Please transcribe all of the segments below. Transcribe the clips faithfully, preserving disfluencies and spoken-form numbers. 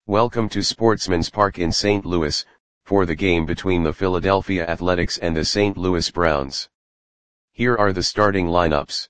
Welcome to Sportsman's Park in Saint Louis, for the game between the Philadelphia Athletics and the Saint Louis Browns. Here are the starting lineups.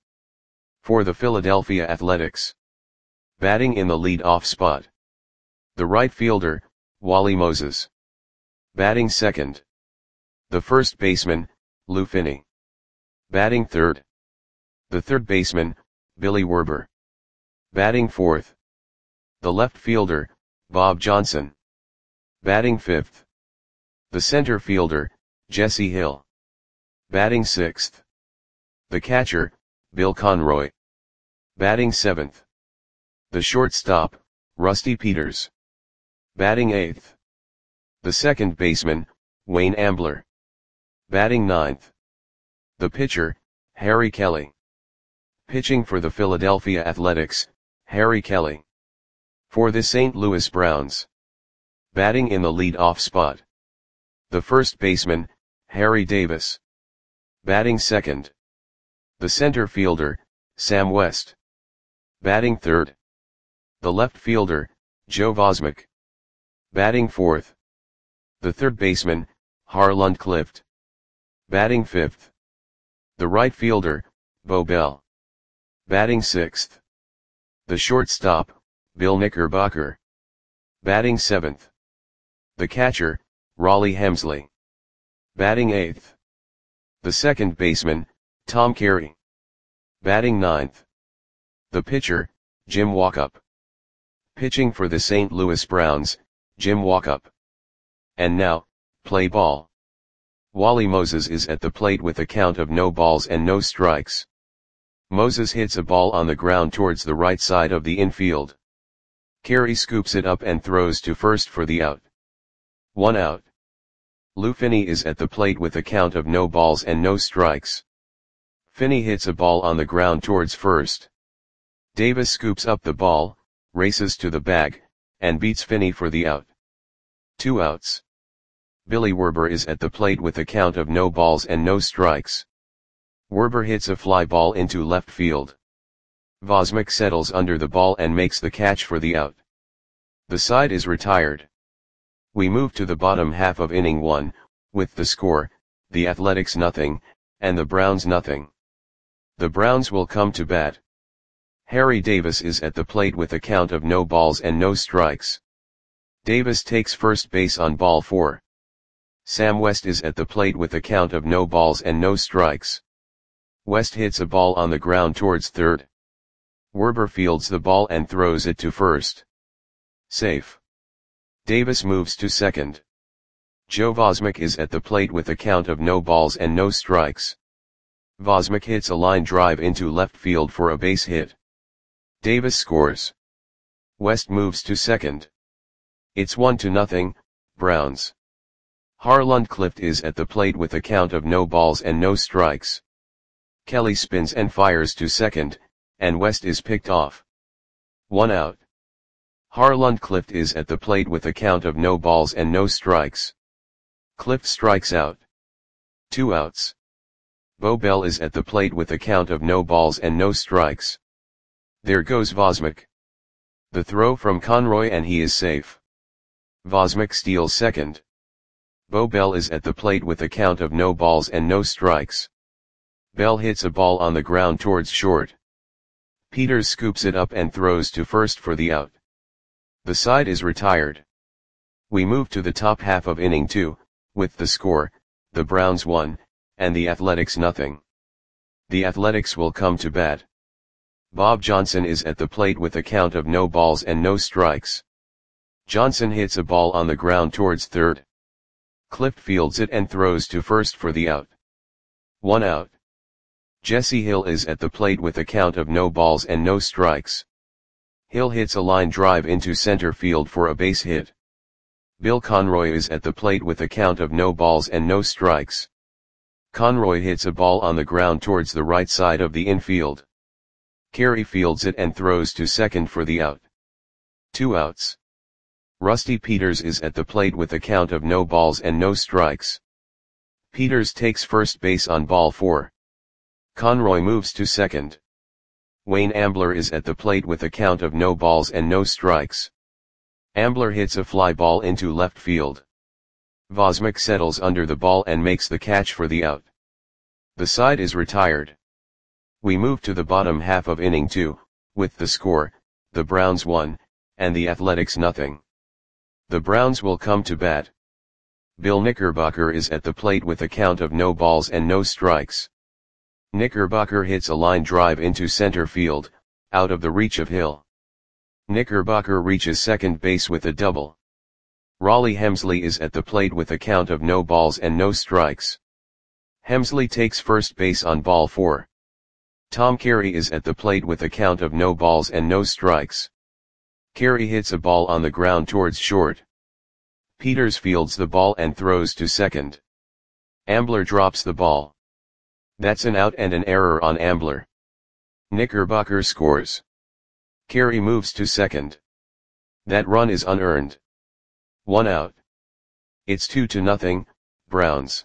For the Philadelphia Athletics. Batting in the lead-off spot. The right fielder, Wally Moses. Batting second. The first baseman, Lou Finney. Batting third. The third baseman, Billy Werber. Batting fourth. The left fielder, Bob Johnson. Batting fifth. The center fielder, Jesse Hill. Batting sixth. The catcher, Bill Conroy. Batting seventh. The shortstop, Rusty Peters. Batting eighth. The second baseman, Wayne Ambler. Batting ninth. The pitcher, Harry Kelly. Pitching for the Philadelphia Athletics, Harry Kelly. For the Saint Louis Browns. Batting in the lead-off spot. The first baseman, Harry Davis. Batting second. The center fielder, Sam West. Batting third. The left fielder, Joe Vosmick. Batting fourth. The third baseman, Harlan Clift. Batting fifth. The right fielder, Bo Bell. Batting sixth. The shortstop, Bill Knickerbocker. Batting seventh. The catcher, Raleigh Hemsley. Batting eighth. The second baseman, Tom Carey. Batting ninth. The pitcher, Jim Walkup. Pitching for the Saint Louis Browns, Jim Walkup. And now, play ball. Wally Moses is at the plate with a count of no balls and no strikes. Moses hits a ball on the ground towards the right side of the infield. Carey scoops it up and throws to first for the out. One out. Lou Finney is at the plate with a count of no balls and no strikes. Finney hits a ball on the ground towards first. Davis scoops up the ball, races to the bag, and beats Finney for the out. Two outs. Billy Werber is at the plate with a count of no balls and no strikes. Werber hits a fly ball into left field. Vosmick settles under the ball and makes the catch for the out. The side is retired. We move to the bottom half of inning one, with the score, the Athletics nothing, and the Browns nothing. The Browns will come to bat. Harry Davis is at the plate with a count of no balls and no strikes. Davis takes first base on ball four. Sam West is at the plate with a count of no balls and no strikes. West hits a ball on the ground towards third. Werber fields the ball and throws it to first. Safe. Davis moves to second. Joe Vosmick is at the plate with a count of no balls and no strikes. Vosmick hits a line drive into left field for a base hit. Davis scores. West moves to second. It's one to nothing, Browns. Harlan Clift is at the plate with a count of no balls and no strikes. Kelly spins and fires to second, and West is picked off. One out. Harlan Clift is at the plate with a count of no balls and no strikes. Clift strikes out. Two outs. Bo Bell is at the plate with a count of no balls and no strikes. There goes Vosmick. The throw from Conroy and he is safe. Vosmick steals second. Bo Bell is at the plate with a count of no balls and no strikes. Bell hits a ball on the ground towards short. Peters scoops it up and throws to first for the out. The side is retired. We move to the top half of inning two, with the score, the Browns one, and the Athletics nothing. The Athletics will come to bat. Bob Johnson is at the plate with a count of no balls and no strikes. Johnson hits a ball on the ground towards third. Clift fields it and throws to first for the out. One out. Jesse Hill is at the plate with a count of no balls and no strikes. Hill hits a line drive into center field for a base hit. Bill Conroy is at the plate with a count of no balls and no strikes. Conroy hits a ball on the ground towards the right side of the infield. Carey fields it and throws to second for the out. Two outs. Rusty Peters is at the plate with a count of no balls and no strikes. Peters takes first base on ball four. Conroy moves to second. Wayne Ambler is at the plate with a count of no balls and no strikes. Ambler hits a fly ball into left field. Vosmik settles under the ball and makes the catch for the out. The side is retired. We move to the bottom half of inning two, with the score, the Browns one, and the Athletics nothing. The Browns will come to bat. Bill Knickerbocker is at the plate with a count of no balls and no strikes. Knickerbocker hits a line drive into center field, out of the reach of Hill. Knickerbocker reaches second base with a double. Rollie Hemsley is at the plate with a count of no balls and no strikes. Hemsley takes first base on ball four. Tom Carey is at the plate with a count of no balls and no strikes. Carey hits a ball on the ground towards short. Peters fields the ball and throws to second. Ambler drops the ball. That's an out and an error on Ambler. Knickerbocker scores. Carey moves to second. That run is unearned. One out. It's two to nothing, Browns.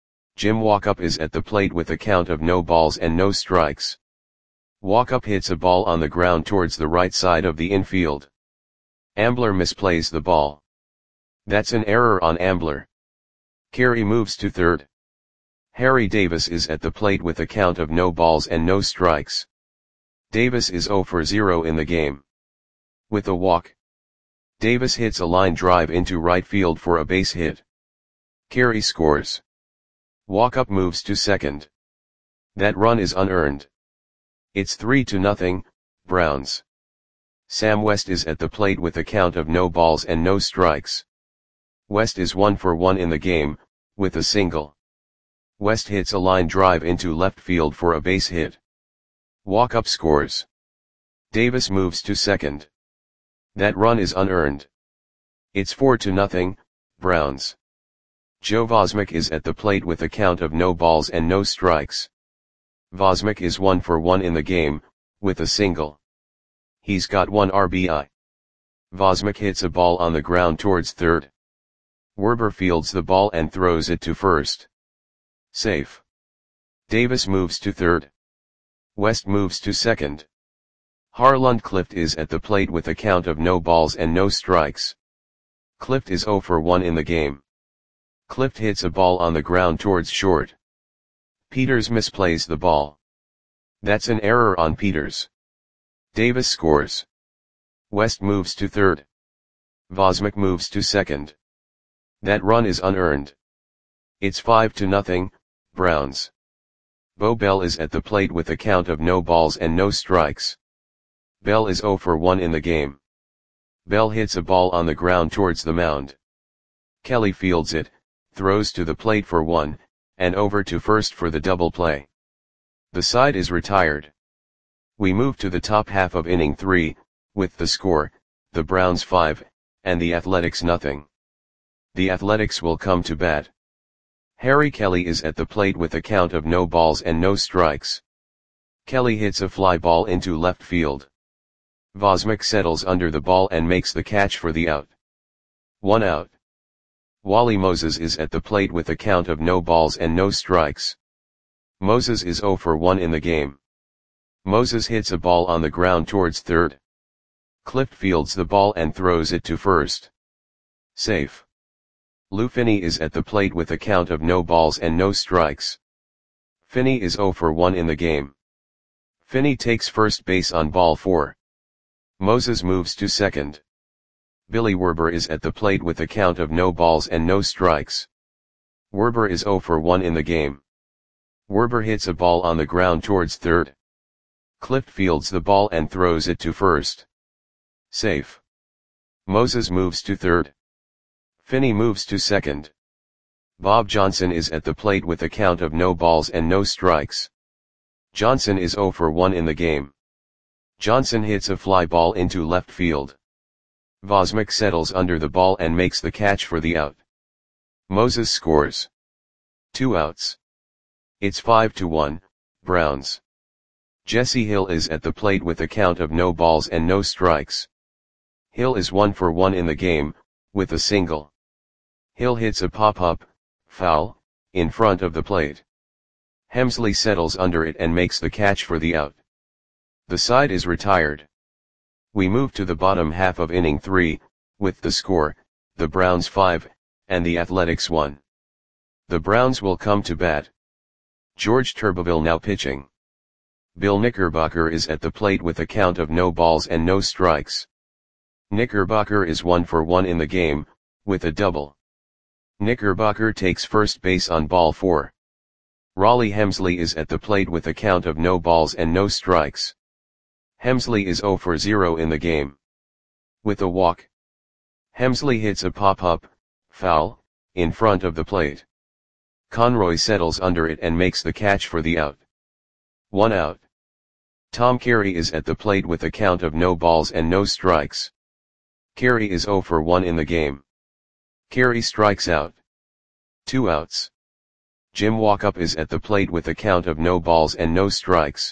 Jim Walkup is at the plate with a count of no balls and no strikes. Walkup hits a ball on the ground towards the right side of the infield. Ambler misplays the ball. That's an error on Ambler. Carey moves to third. Harry Davis is at the plate with a count of no balls and no strikes. Davis is zero for zero in the game. With a walk, Davis hits a line drive into right field for a base hit. Carey scores. Walkup moves to second. That run is unearned. It's three to nothing, Browns. Sam West is at the plate with a count of no balls and no strikes. West is one for one in the game, with a single. West hits a line drive into left field for a base hit. Walkup scores. Davis moves to second. That run is unearned. It's four to nothing, Browns. Joe Vosmik is at the plate with a count of no balls and no strikes. Vosmik is one for one in the game, with a single. He's got one R B I. Vosmik hits a ball on the ground towards third. Werber fields the ball and throws it to first. Safe. Davis moves to third. West moves to second. Harland Clift is at the plate with a count of no balls and no strikes. Clift is zero for one in the game. Clift hits a ball on the ground towards short. Peters misplays the ball. That's an error on Peters. Davis scores. West moves to third. Vosmik moves to second. That run is unearned. It's five to nothing, Browns. Bo Bell is at the plate with a count of no balls and no strikes. Bell is zero for one in the game. Bell hits a ball on the ground towards the mound. Kelly fields it, throws to the plate for one, and over to first for the double play. The side is retired. We move to the top half of inning three, with the score, the Browns five, and the Athletics nothing. The Athletics will come to bat. Harry Kelly is at the plate with a count of no balls and no strikes. Kelly hits a fly ball into left field. Vosmik settles under the ball and makes the catch for the out. One out. Wally Moses is at the plate with a count of no balls and no strikes. Moses is zero for one in the game. Moses hits a ball on the ground towards third. Clift fields the ball and throws it to first. Safe. Lou Finney is at the plate with a count of no balls and no strikes. Finney is zero for one in the game. Finney takes first base on ball four. Moses moves to second. Billy Werber is at the plate with a count of no balls and no strikes. Werber is zero for one in the game. Werber hits a ball on the ground towards third. Clift fields the ball and throws it to first. Safe. Moses moves to third. Finney moves to second. Bob Johnson is at the plate with a count of no balls and no strikes. Johnson is zero for one in the game. Johnson hits a fly ball into left field. Vosmik settles under the ball and makes the catch for the out. Moses scores. Two outs. It's five to one, Browns. Jesse Hill is at the plate with a count of no balls and no strikes. Hill is one for one in the game, with a single. Hill hits a pop-up, foul, in front of the plate. Hemsley settles under it and makes the catch for the out. The side is retired. We move to the bottom half of inning three, with the score, the Browns five, and the Athletics one. The Browns will come to bat. George Turbeville now pitching. Bill Knickerbocker is at the plate with a count of no balls and no strikes. Knickerbocker is one for one in the game, with a double. Knickerbocker takes first base on ball four. Raleigh Hemsley is at the plate with a count of no balls and no strikes. Hemsley is zero for zero in the game. With a walk. Hemsley hits a pop-up, foul, in front of the plate. Conroy settles under it and makes the catch for the out. One out. Tom Carey is at the plate with a count of no balls and no strikes. Carey is zero for one in the game. Carey strikes out. Two outs. Jim Walkup is at the plate with a count of no balls and no strikes.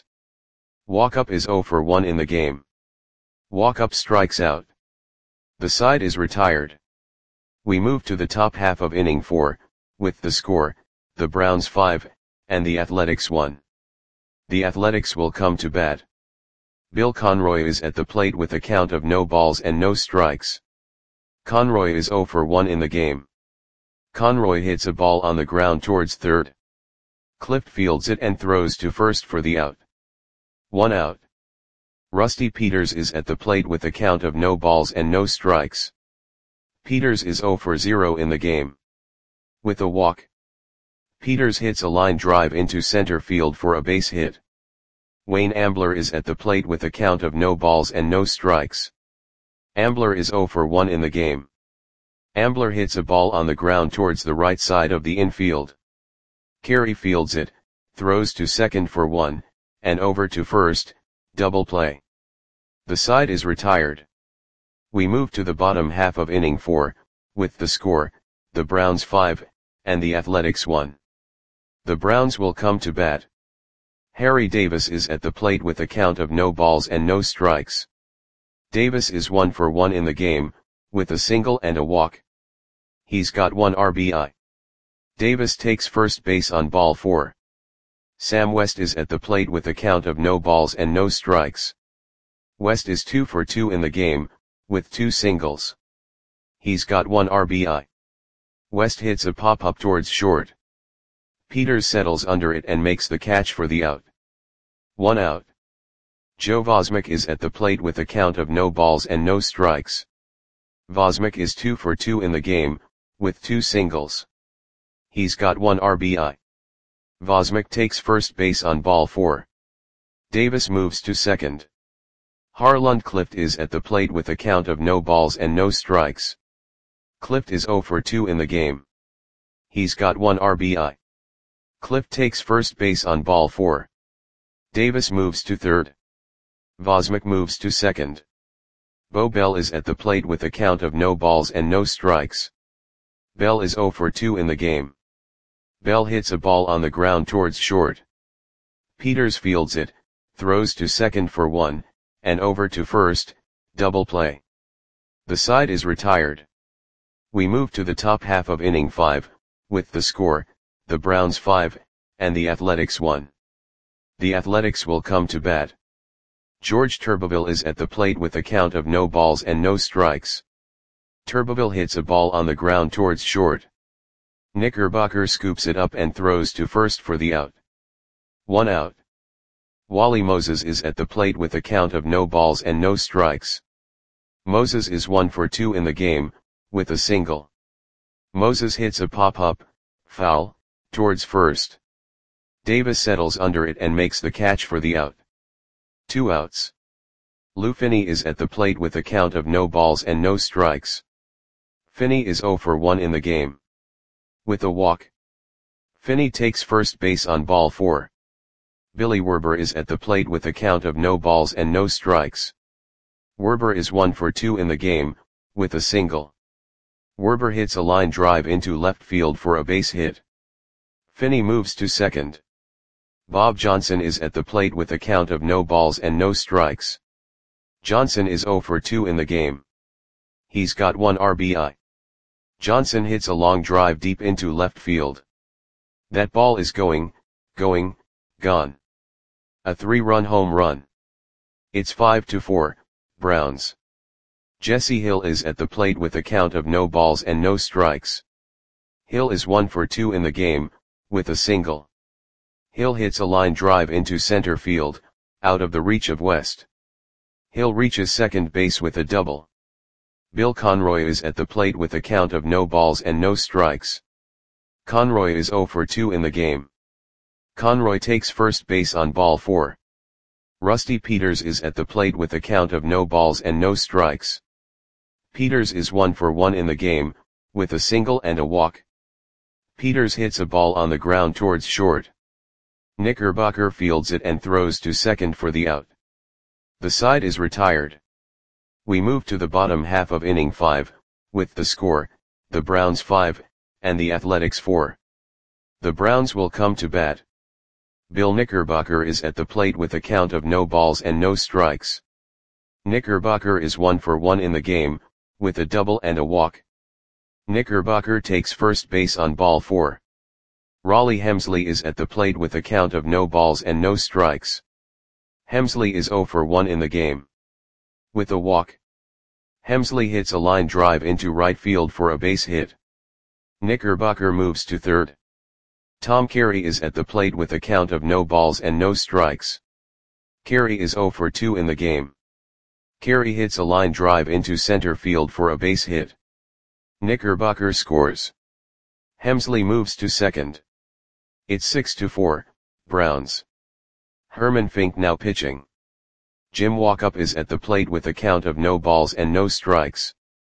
Walkup is zero for one in the game. Walkup strikes out. The side is retired. We move to the top half of inning four, with the score, the Browns five, and the Athletics one. The Athletics will come to bat. Bill Conroy is at the plate with a count of no balls and no strikes. Conroy is zero for one in the game. Conroy hits a ball on the ground towards third. Clift fields it and throws to first for the out. One out. Rusty Peters is at the plate with a count of no balls and no strikes. Peters is zero for zero in the game. With a walk. Peters hits a line drive into center field for a base hit. Wayne Ambler is at the plate with a count of no balls and no strikes. Ambler is zero for one in the game. Ambler hits a ball on the ground towards the right side of the infield. Carey fields it, throws to second for one, and over to first, double play. The side is retired. We move to the bottom half of inning four, with the score, the Browns five, and the Athletics one. The Browns will come to bat. Harry Davis is at the plate with a count of no balls and no strikes. Davis is one for one in the game, with a single and a walk. He's got one R B I. Davis takes first base on ball four. Sam West is at the plate with a count of no balls and no strikes. West is two for two in the game, with two singles. He's got one R B I. West hits a pop-up towards short. Peters settles under it and makes the catch for the out. One out. Joe Vosmick is at the plate with a count of no balls and no strikes. Vosmick is two for two in the game, with two singles. He's got one R B I. Vosmick takes first base on ball four. Davis moves to second. Harland Clift is at the plate with a count of no balls and no strikes. Clift is zero for two in the game. He's got one R B I. Clift takes first base on ball four. Davis moves to third. Vosmick moves to second. Bo Bell is at the plate with a count of no balls and no strikes. Bell is zero for two in the game. Bell hits a ball on the ground towards short. Peters fields it, throws to second for one, and over to first, double play. The side is retired. We move to the top half of inning five, with the score, the Browns five, and the Athletics one. The Athletics will come to bat. George Turbeville is at the plate with a count of no balls and no strikes. Turbeville hits a ball on the ground towards short. Knickerbocker scoops it up and throws to first for the out. One out. Wally Moses is at the plate with a count of no balls and no strikes. Moses is one for two in the game, with a single. Moses hits a pop-up, foul, towards first. Davis settles under it and makes the catch for the out. Two outs. Lou Finney is at the plate with a count of no balls and no strikes. Finney is zero for one in the game. With a walk. Finney takes first base on ball four. Billy Werber is at the plate with a count of no balls and no strikes. Werber is one for two in the game, with a single. Werber hits a line drive into left field for a base hit. Finney moves to second. Bob Johnson is at the plate with a count of no balls and no strikes. Johnson is zero for two in the game. He's got one R B I. Johnson hits a long drive deep into left field. That ball is going, going, gone. A three-run home run. It's five to four, Browns. Jesse Hill is at the plate with a count of no balls and no strikes. Hill is one for two in the game, with a single. Hill hits a line drive into center field, out of the reach of West. Hill reaches second base with a double. Bill Conroy is at the plate with a count of no balls and no strikes. Conroy is zero for two in the game. Conroy takes first base on ball four. Rusty Peters is at the plate with a count of no balls and no strikes. Peters is one for one in the game, with a single and a walk. Peters hits a ball on the ground towards short. Knickerbocker fields it and throws to second for the out. The side is retired. We move to the bottom half of inning five, with the score, the Browns five, and the Athletics four. The Browns will come to bat. Bill Knickerbocker is at the plate with a count of no balls and no strikes. Knickerbocker is one for one in the game, with a double and a walk. Knickerbocker takes first base on ball four. Raleigh Hemsley is at the plate with a count of no balls and no strikes. Hemsley is zero for one in the game. With a walk. Hemsley hits a line drive into right field for a base hit. Knickerbocker moves to third. Tom Carey is at the plate with a count of no balls and no strikes. Carey is zero for two in the game. Carey hits a line drive into center field for a base hit. Knickerbocker scores. Hemsley moves to second. It's six to four, Browns. Herman Fink now pitching. Jim Walkup is at the plate with a count of no balls and no strikes.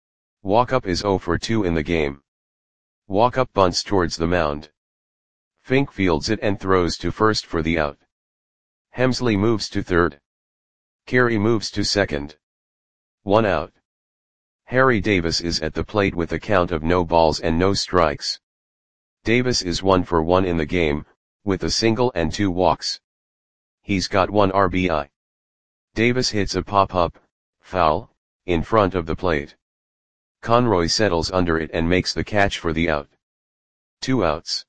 Walkup is zero for two in the game. Walkup bunts towards the mound. Fink fields it and throws to first for the out. Hemsley moves to third. Carey moves to second. One out. Harry Davis is at the plate with a count of no balls and no strikes. Davis is one for one in the game, with a single and two walks. He's got one R B I. Davis hits a pop-up, foul, in front of the plate. Conroy settles under it and makes the catch for the out. Two outs.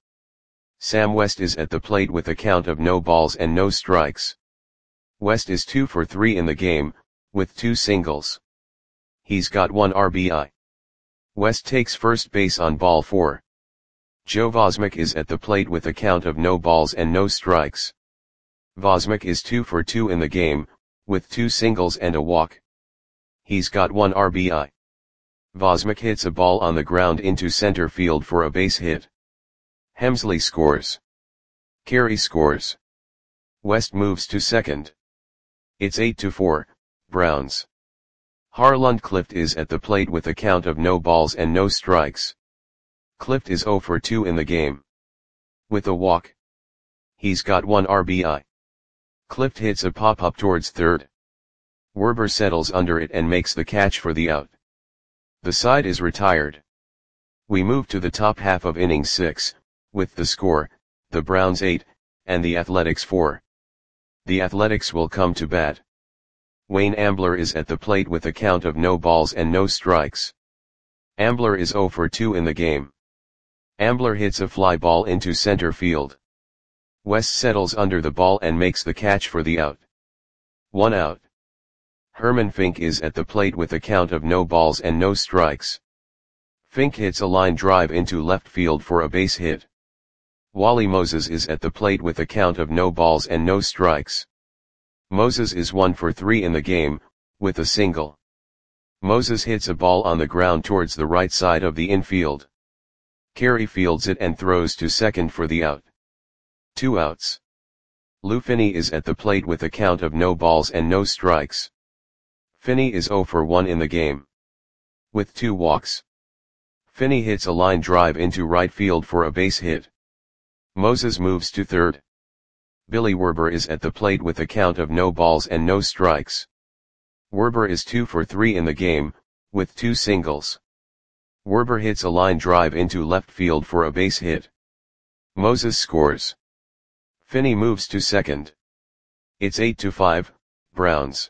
Sam West is at the plate with a count of no balls and no strikes. West is two for three in the game, with two singles. He's got one R B I. West takes first base on ball four. Joe Vosmick is at the plate with a count of no balls and no strikes. Vosmick is two for two in the game, with two singles and a walk. He's got one R B I. Vosmick hits a ball on the ground into center field for a base hit. Hemsley scores. Carey scores. West moves to second. It's eight to four, Browns. Harland Clift is at the plate with a count of no balls and no strikes. Clift is zero for two in the game. With a walk. He's got one R B I. Clift hits a pop-up towards third. Werber settles under it and makes the catch for the out. The side is retired. We move to the top half of inning six, with the score, the Browns eight, and the Athletics four. The Athletics will come to bat. Wayne Ambler is at the plate with a count of no balls and no strikes. Ambler is zero for two in the game. Ambler hits a fly ball into center field. West settles under the ball and makes the catch for the out. One out. Herman Fink is at the plate with a count of no balls and no strikes. Fink hits a line drive into left field for a base hit. Wally Moses is at the plate with a count of no balls and no strikes. Moses is one for three in the game, with a single. Moses hits a ball on the ground towards the right side of the infield. Carey fields it and throws to second for the out. Two outs. Lou Finney is at the plate with a count of no balls and no strikes. Finney is zero for one in the game. With two walks. Finney hits a line drive into right field for a base hit. Moses moves to third. Billy Werber is at the plate with a count of no balls and no strikes. Werber is two for three in the game, with two singles. Werber hits a line drive into left field for a base hit. Moses scores. Finney moves to second. It's eight to five, Browns.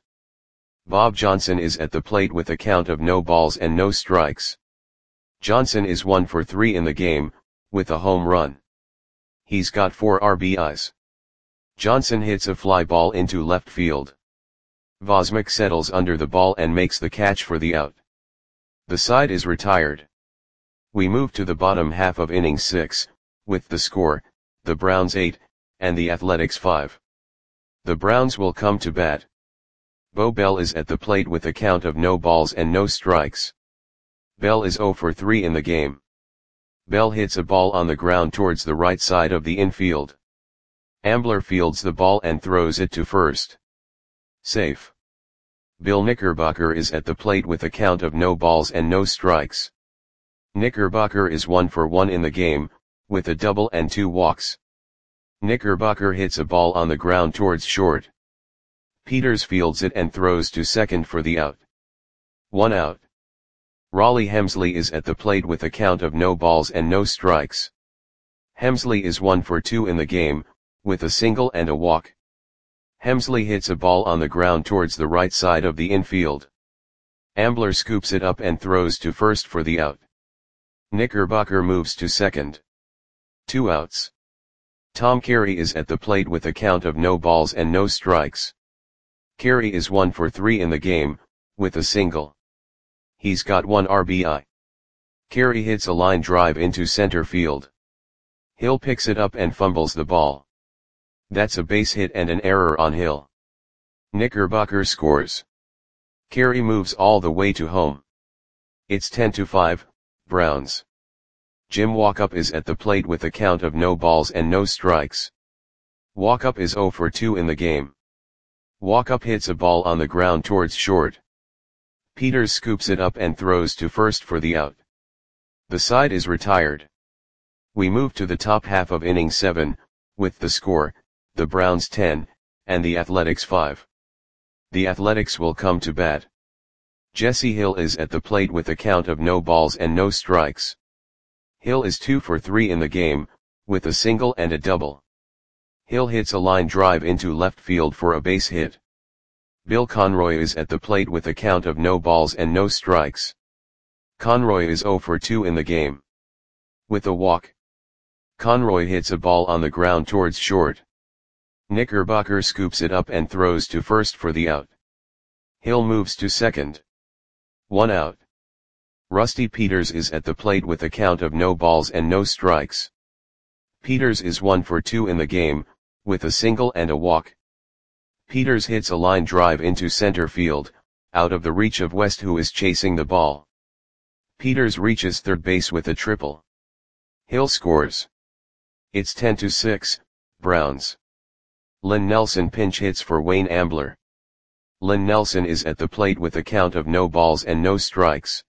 Bob Johnson is at the plate with a count of no balls and no strikes. Johnson is one for three in the game, with a home run. He's got four R B Is. Johnson hits a fly ball into left field. Vosmick settles under the ball and makes the catch for the out. The side is retired. We move to the bottom half of inning six, with the score, the Browns eight, and the Athletics five. The Browns will come to bat. Bo Bell is at the plate with a count of no balls and no strikes. Bell is zero for three in the game. Bell hits a ball on the ground towards the right side of the infield. Ambler fields the ball and throws it to first. Safe. Bill Knickerbocker is at the plate with a count of no balls and no strikes. Knickerbocker is one for one in the game, with a double and two walks. Knickerbocker hits a ball on the ground towards short. Peters fields it and throws to second for the out. One out. Raleigh Hemsley is at the plate with a count of no balls and no strikes. Hemsley is one for two in the game, with a single and a walk. Hemsley hits a ball on the ground towards the right side of the infield. Ambler scoops it up and throws to first for the out. Knickerbocker moves to second. Two outs. Tom Carey is at the plate with a count of no balls and no strikes. Carey is one for three in the game, with a single. He's got one R B I. Carey hits a line drive into center field. Hill picks it up and fumbles the ball. That's a base hit and an error on Hill. Knickerbocker scores. Carey moves all the way to home. It's ten to five, Browns. Jim Walkup is at the plate with a count of no balls and no strikes. Walkup is zero for two in the game. Walkup hits a ball on the ground towards short. Peters scoops it up and throws to first for the out. The side is retired. We move to the top half of inning seven, with the score, the Browns ten, and the Athletics five. The Athletics will come to bat. Jesse Hill is at the plate with a count of no balls and no strikes. Hill is two for three in the game, with a single and a double. Hill hits a line drive into left field for a base hit. Bill Conroy is at the plate with a count of no balls and no strikes. Conroy is zero for two in the game. With a walk. Conroy hits a ball on the ground towards short. Knickerbocker scoops it up and throws to first for the out. Hill moves to second. One out. Rusty Peters is at the plate with a count of no balls and no strikes. Peters is one for two in the game, with a single and a walk. Peters hits a line drive into center field, out of the reach of West, who is chasing the ball. Peters reaches third base with a triple. Hill scores. It's ten to six, Browns. Lynn Nelson pinch hits for Wayne Ambler. Lynn Nelson is at the plate with a count of no balls and no strikes.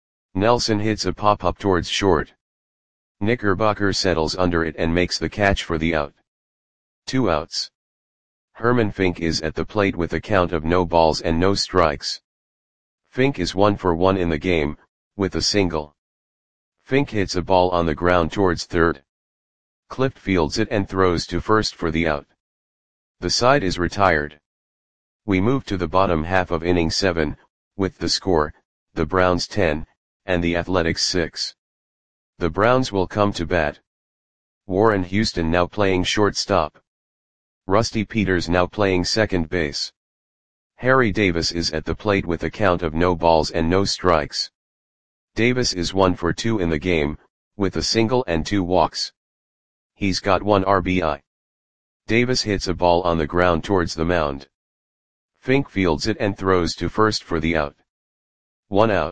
Nelson hits a pop-up towards short. Knickerbocker settles under it and makes the catch for the out. Two outs. Herman Fink is at the plate with a count of no balls and no strikes. Fink is one for one in the game, with a single. Fink hits a ball on the ground towards third. Clift fields it and throws to first for the out. The side is retired. We move to the bottom half of inning seven, with the score, the Browns ten, and the Athletics six. The Browns will come to bat. Warren Houston now playing shortstop. Rusty Peters now playing second base. Harry Davis is at the plate with a count of no balls and no strikes. Davis is one for two in the game, with a single and two walks. He's got one R B I. Davis hits a ball on the ground towards the mound. Fink fields it and throws to first for the out. One out.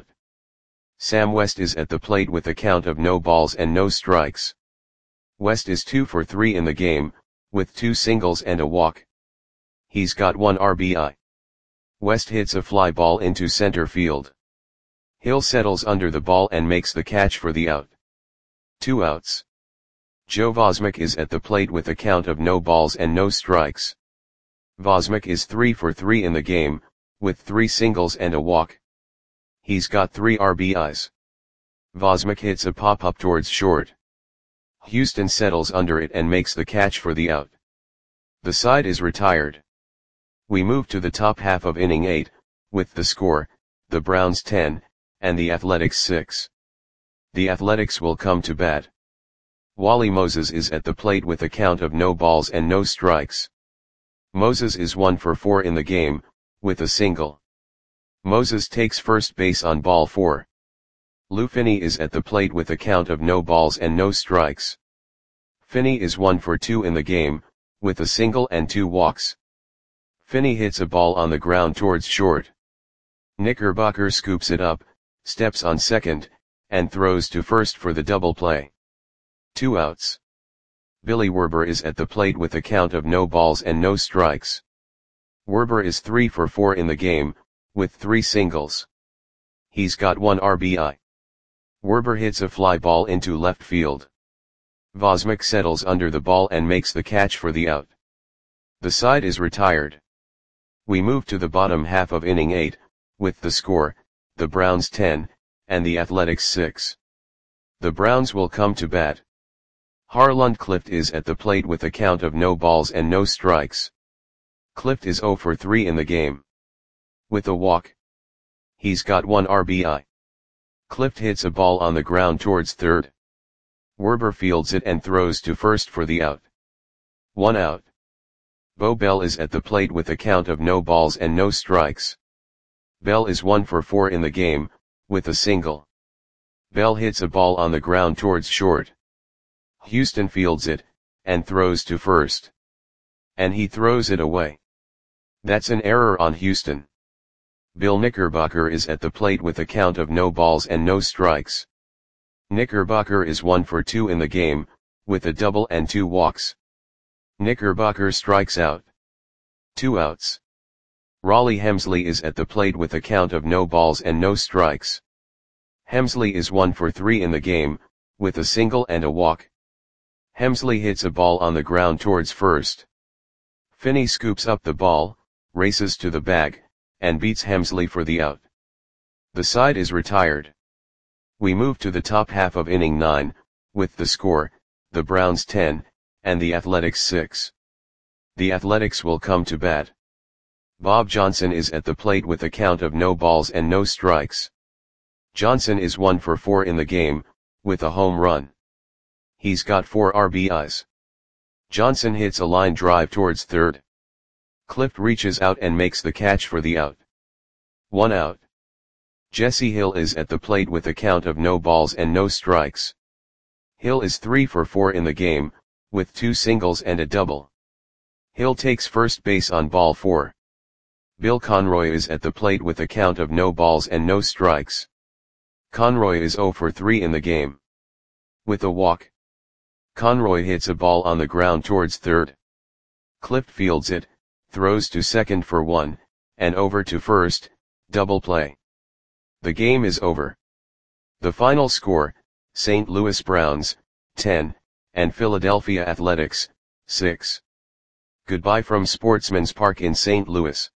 Sam West is at the plate with a count of no balls and no strikes. West is two for three in the game, with two singles and a walk. He's got one R B I. West hits a fly ball into center field. Hill settles under the ball and makes the catch for the out. Two outs. Joe Vosmick is at the plate with a count of no balls and no strikes. Vosmick is three for three in the game, with three singles and a walk. He's got three R B Is. Vosmick hits a pop-up towards short. Houston settles under it and makes the catch for the out. The side is retired. We move to the top half of inning eight, with the score, the Browns ten, and the Athletics six. The Athletics will come to bat. Wally Moses is at the plate with a count of no balls and no strikes. Moses is one for four in the game, with a single. Moses takes first base on ball four. Lou Finney is at the plate with a count of no balls and no strikes. Finney is one for two in the game, with a single and two walks. Finney hits a ball on the ground towards short. Knickerbocker scoops it up, steps on second, and throws to first for the double play. Two outs. Billy Werber is at the plate with a count of no balls and no strikes. Werber is three for four in the game, with three singles. He's got one R B I. Werber hits a fly ball into left field. Vosmik settles under the ball and makes the catch for the out. The side is retired. We move to the bottom half of inning eight, with the score, the Browns ten, and the Athletics six. The Browns will come to bat. Harlund Clift is at the plate with a count of no balls and no strikes. Clift is zero for three in the game. With a walk. He's got one R B I. Clift hits a ball on the ground towards third. Werber fields it and throws to first for the out. One out. Bo Bell is at the plate with a count of no balls and no strikes. Bell is one for four in the game, with a single. Bell hits a ball on the ground towards short. Houston fields it, and throws to first. And he throws it away. That's an error on Houston. Bill Knickerbocker is at the plate with a count of no balls and no strikes. Knickerbocker is one for two in the game, with a double and two walks. Knickerbocker strikes out. Two outs. Raleigh Hemsley is at the plate with a count of no balls and no strikes. Hemsley is one for three in the game, with a single and a walk. Hemsley hits a ball on the ground towards first. Finney scoops up the ball, races to the bag, and beats Hemsley for the out. The side is retired. We move to the top half of inning nine, with the score, the Browns ten, and the Athletics six. The Athletics will come to bat. Bob Johnson is at the plate with a count of no balls and no strikes. Johnson is one for four in the game, with a home run. He's got four R B Is. Johnson hits a line drive towards third. Clift reaches out and makes the catch for the out. One out. Jesse Hill is at the plate with a count of no balls and no strikes. Hill is three for four in the game, with two singles and a double. Hill takes first base on ball four. Bill Conroy is at the plate with a count of no balls and no strikes. Conroy is zero for three in the game. With a walk. Conroy hits a ball on the ground towards third. Clift fields it, throws to second for one, and over to first, double play. The game is over. The final score, Saint Louis Browns, ten, and Philadelphia Athletics, six. Goodbye from Sportsman's Park in Saint Louis.